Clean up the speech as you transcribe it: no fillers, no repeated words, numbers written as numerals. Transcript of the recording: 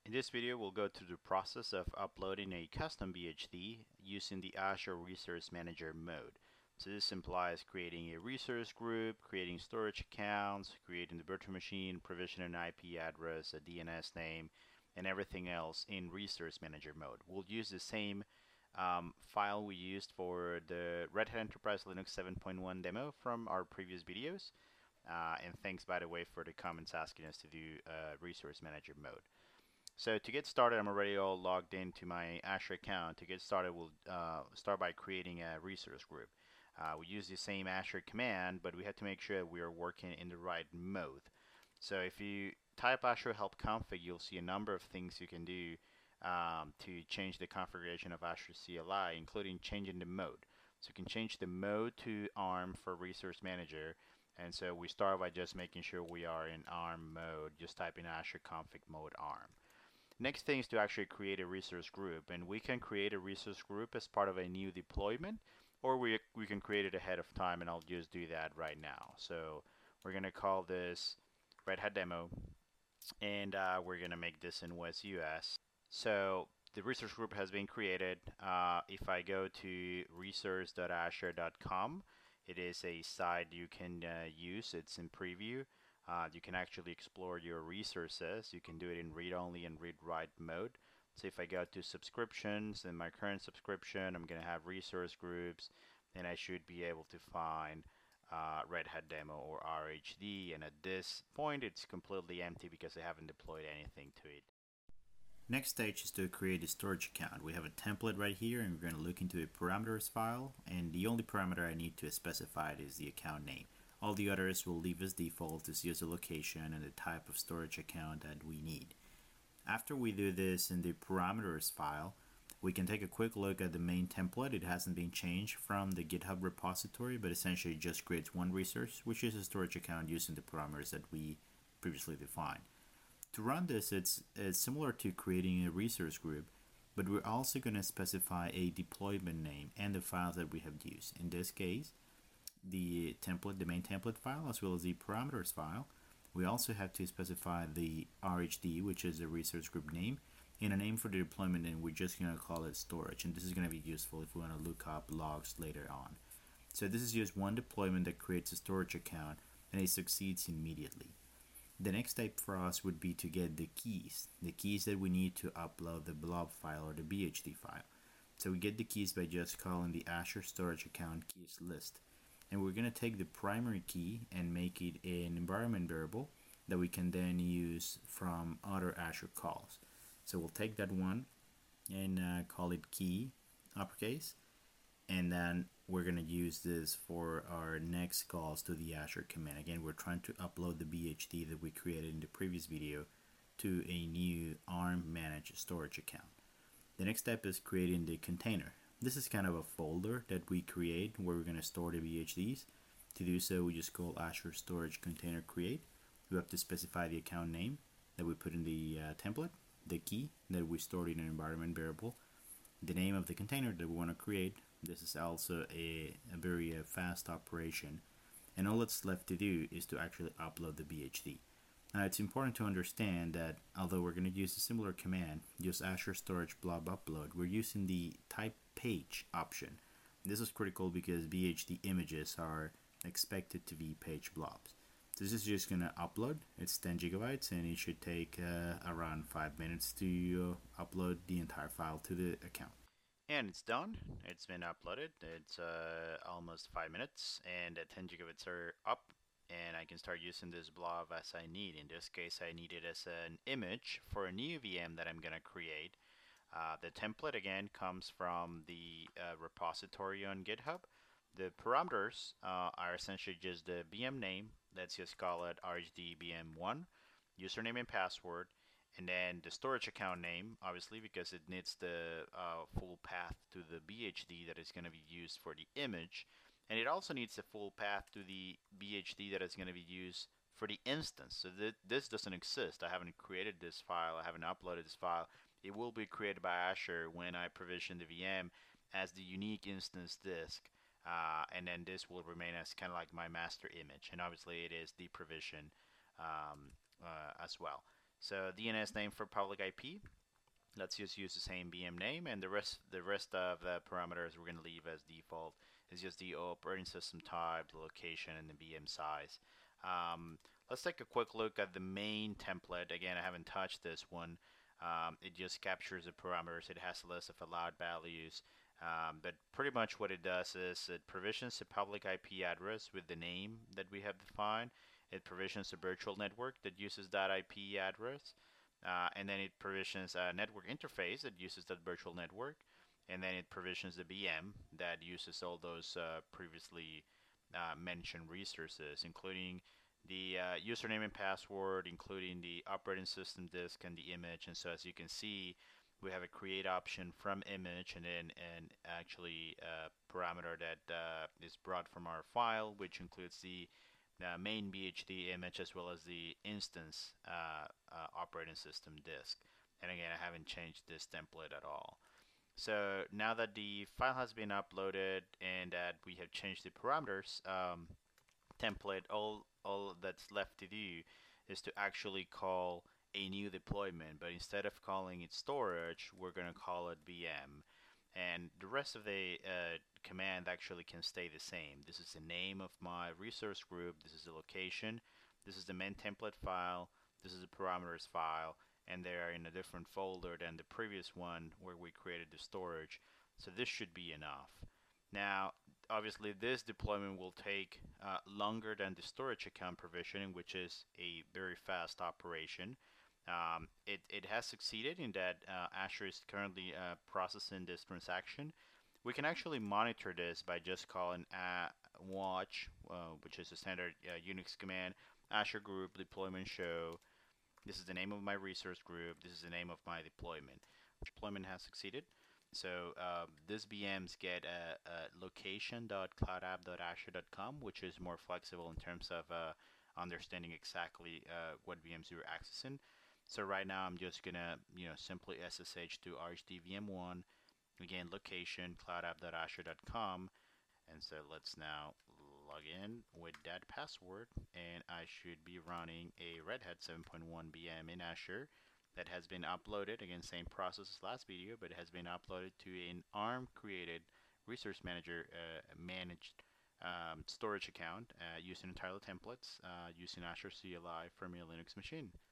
In this video, we'll go through the process of uploading a custom BHD using the Azure Resource Manager mode. So this implies creating a resource group, creating storage accounts, creating the virtual machine, provisioning an IP address, a DNS name, and everything else in Resource Manager mode. We'll use the same file we used for the Red Hat Enterprise Linux 7.1 demo from our previous videos. And thanks, by the way, for the comments asking us to do Resource Manager mode. So to get started, I'm already all logged into my Azure account. To get started, we'll start by creating a resource group. We use the same Azure command, but we have to make sure we are working in the right mode. So if you type Azure help config, you'll see a number of things you can do to change the configuration of Azure CLI, including changing the mode. So you can change the mode to ARM for Resource Manager. And so we start by just making sure we are in ARM mode, just type in Azure config mode ARM. Next thing is to actually create a resource group, and we can create a resource group as part of a new deployment, or we can create it ahead of time, and I'll just do that right now. So we're going to call this Red Hat Demo, and we're going to make this in WesUS. So the resource group has been created. If I go to resource.azure.com, it is a site you can use. It's in preview. You can actually explore your resources. You can do it in read-only and read-write mode. So if I go to subscriptions, in my current subscription, I'm going to have resource groups, and I should be able to find Red Hat Demo or RHD. And at this point, it's completely empty because I haven't deployed anything to it. Next stage is to create a storage account. We have a template right here, and we're going to look into a parameters file, and the only parameter I need to specify is the account name. All the others will leave as default to see as a location and the type of storage account that we need. After we do this in the parameters file, we can take a quick look at the main template. It hasn't been changed from the GitHub repository, but essentially it just creates one resource, which is a storage account using the parameters that we previously defined. To run this, it's similar to creating a resource group, but we're also going to specify a deployment name and the files that we have used. In this case, the main template file, as well as the parameters file. We also have to specify the RHD, which is the resource group name, and a name for the deployment, and we're just going to call it storage. And this is going to be useful if we want to look up logs later on. So this is just one deployment that creates a storage account, and it succeeds immediately. The next step for us would be to get the keys that we need to upload the blob file or the BHD file. So we get the keys by just calling the Azure storage account keys list. And we're going to take the primary key and make it an environment variable that we can then use from other Azure calls. So we'll take that one and call it key uppercase, and then we're going to use this for our next calls to the Azure command. Again, we're trying to upload the BHD that we created in the previous video to a new ARM managed storage account. The next step is creating the container. This is kind of a folder that we create where we're going to store the BHDs. To do so, we just call Azure Storage Container Create. We have to specify the account name that we put in the template, the key that we stored in an environment variable, the name of the container that we want to create. This is also a very fast operation. And all that's left to do is to actually upload the BHD. Now it's important to understand that although we're going to use a similar command, use Azure Storage Blob Upload, we're using the type page option. This is critical because BHD images are expected to be page blobs. This is just going to upload. It's 10 gigabytes and it should take around 5 minutes to upload the entire file to the account. And it's done. It's been uploaded. It's almost 5 minutes, and 10 gigabytes are up. And I can start using this blob as I need. In this case, I need it as an image for a new VM that I'm going to create. The template, again, comes from the repository on GitHub. The parameters are essentially just the VM name. Let's just call it RHDBM1, username and password, and then the storage account name, obviously, because it needs the full path to the BHD that is going to be used for the image. And it also needs a full path to the BHD that is going to be used for the instance. So this doesn't exist. I haven't created this file. I haven't uploaded this file. It will be created by Azure when I provision the VM as the unique instance disk. And then this will remain as kind of like my master image. And obviously it is the provision as well. So DNS name for public IP. Let's just use the same VM name, and the rest of the parameters we're going to leave as default. Is just the operating system type, the location, and the VM size. Let's take a quick look at the main template. Again, I haven't touched this one. It just captures the parameters. It has a list of allowed values. But pretty much what it does is it provisions a public IP address with the name that we have defined. It provisions a virtual network that uses that IP address. And then it provisions a network interface that uses that virtual network. And then it provisions the VM that uses all those previously mentioned resources, including the username and password, including the operating system disk and the image. And so as you can see, we have a create option from image, and then actually a parameter that is brought from our file, which includes the main BHD image as well as the instance operating system disk. And again, I haven't changed this template at all. So now that the file has been uploaded and that we have changed the parameters, template, all that's left to do is to actually call a new deployment, but instead of calling it storage, we're going to call it VM. And the rest of the command actually can stay the same. This is the name of my resource group, this is the location, this is the main template file, this is the parameters file, and they are in a different folder than the previous one where we created the storage. So this should be enough. Now, obviously, this deployment will take longer than the storage account provisioning, which is a very fast operation. It has succeeded in that Azure is currently processing this transaction. We can actually monitor this by just calling watch, which is a standard Unix command, Azure group deployment show. This is the name of my resource group. This is the name of my deployment. Deployment has succeeded. So these VMs get a location.cloudapp.azure.com, which is more flexible in terms of understanding exactly what VMs you're accessing. So right now I'm just gonna simply SSH to RHDVM1, again location cloudapp.azure.com, and so let's now log in with that password, and I should be running a Red Hat 7.1 VM in Azure that has been uploaded. Again, same process as last video, but it has been uploaded to an ARM created resource manager managed storage account using entirely templates using Azure CLI from your Linux machine.